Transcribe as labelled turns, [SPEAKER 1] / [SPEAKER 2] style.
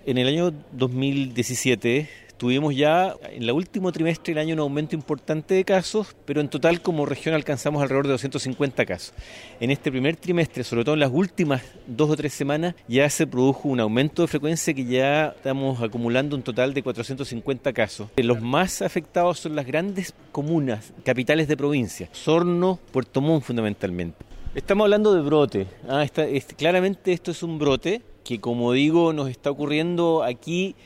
[SPEAKER 1] En el año 2017 tuvimos ya en el último trimestre del año un aumento importante de casos, pero en total como región alcanzamos alrededor de 250 casos. En este primer trimestre, sobre todo en las últimas 2 o 3 semanas, ya se produjo un aumento de frecuencia que ya estamos acumulando un total de 450 casos. Los más afectados son las grandes comunas, capitales de provincia, Osorno, Puerto Montt fundamentalmente. Estamos hablando de brote. Claramente esto es un brote que, como digo, nos está ocurriendo aquí